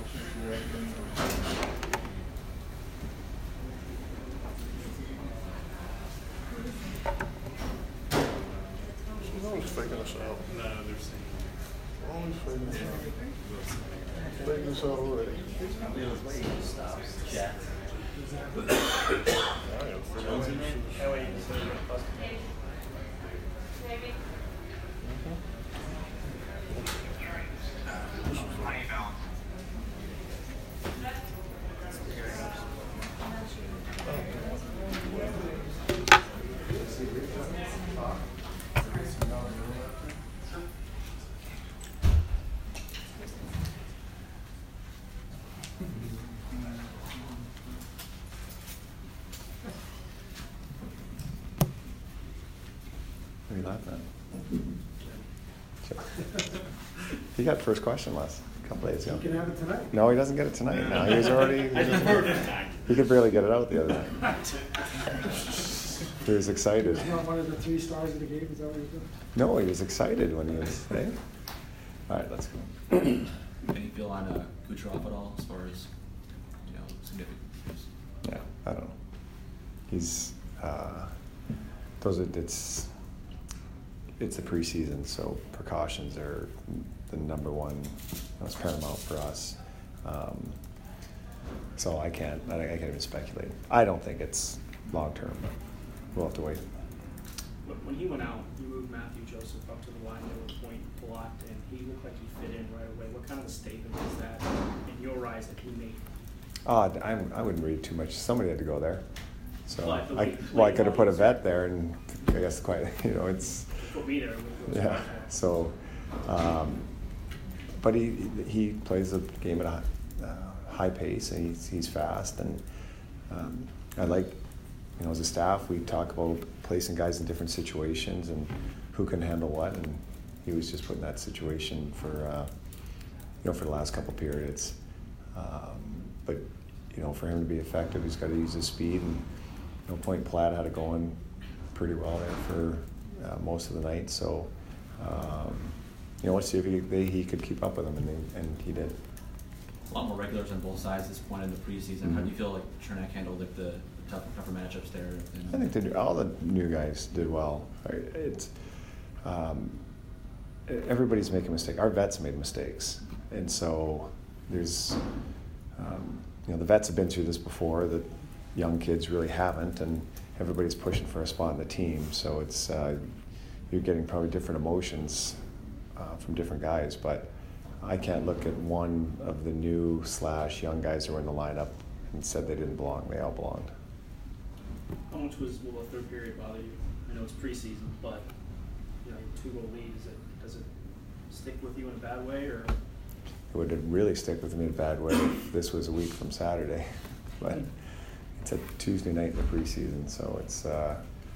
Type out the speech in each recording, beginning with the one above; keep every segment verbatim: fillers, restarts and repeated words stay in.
She's always faking us out. No, they're saying. Always faking us out. Faking us out already. Yeah. I am faking us That way you can see it. What are you laughing at? He got first question last couple days ago. You can have it tonight. No, he doesn't get it tonight. No, he was already. He, was, he could barely get it out the other night. He was excited. He's not one of the three stars of the game. Is that what you're doing? No, he was excited when he was. Hey. All right, let's go. Any feel on uh, Kucherov at all as far as, you know, significance? Yeah, I don't know. He's. Uh, those are. It's. It's a preseason, so precautions are the number one. That's paramount for us. Um, so I can't. I, I can't even speculate. I don't think it's long term, but we'll have to wait. When he went out, you moved Matthew Joseph up to the line, they were point blocked, and he looked like he fit in right away. What kind of a statement is that in your eyes that he made? Uh, I, I wouldn't read too much. Somebody had to go there. So But the I, way- well, I could have put a vet there, and I guess quite. You know, it's. Put me there. It was Yeah. fine. So, um, but he he plays the game at a uh, high pace, and he's he's fast, and um, I like, you know, as a staff we talk about placing guys in different situations and who can handle what, and he was just put in that situation for uh, you know for the last couple periods, um, but you know for him to be effective, he's got to use his speed, and you know Point Platte had it going pretty well there for uh, most of the night, so. Um, you know, let's see if he they, he could keep up with him, and they, and he did. A lot more regulars on both sides at this point in the preseason. Mm-hmm. How do you feel like Chernak handled like the, the tougher, tougher matchups there? And, I think they did, all the new guys did well. It's um, everybody's making mistakes. Our vets made mistakes, and so there's um, you know the vets have been through this before. The young kids really haven't, and everybody's pushing for a spot in the team. So it's uh, you're getting probably different emotions uh, from different guys, but I can't look at one of the new slash young guys that were in the lineup and said they didn't belong. They all belonged. How much was will the third period bother you? I know it's preseason, but you know, two goal lead. Is it, does it stick with you in a bad way, or? It would really stick with me in a bad way if this was a week from Saturday, but it's a Tuesday night in the preseason, so it's. Uh,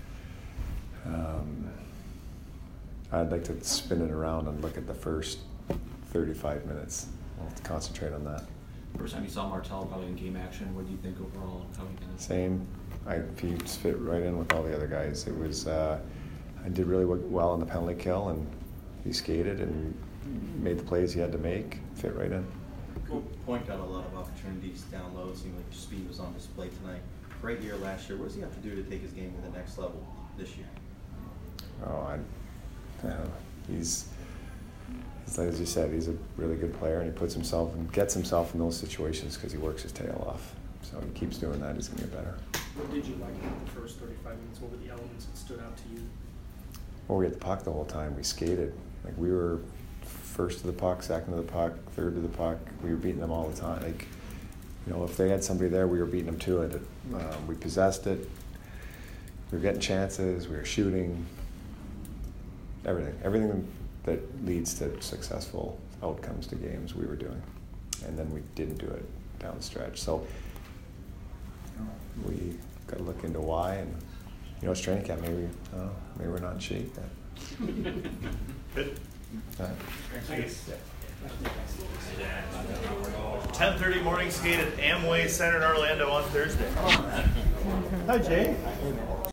um, I'd like to spin it around and look at the first thirty-five minutes. I'll have to concentrate on that. First time you saw Martel probably in game action, what do you think overall? How he did? Same. I he just fit right in with all the other guys. It was uh, I did really well on the penalty kill, and he skated and made the plays he had to make. Fit right in. Point got a lot of opportunities down low. It seemed like speed was on display tonight. Great year last year. What does he have to do to take his game to the next level this year? Oh, I. Uh, he's, he's as you said, he's a really good player, and he puts himself and gets himself in those situations because he works his tail off. So he keeps doing that. He's gonna get better. What did you like about the first thirty-five minutes? What were the elements that stood out to you? Well, we had the puck the whole time. We skated like we were first to the puck, second to the puck, third to the puck. We were beating them all the time. Like, you know, if they had somebody there, we were beating them to it. Uh, we possessed it. We were getting chances. We were shooting. Everything, everything that leads to successful outcomes to games, we were doing, and then we didn't do it down the stretch. So we got to look into why, and you know, it's training camp. Maybe, I don't know, maybe we're not in shape yet. Good. All right. Thanks. ten thirty morning skate at Amway Center in Orlando on Thursday. Hi, Jay.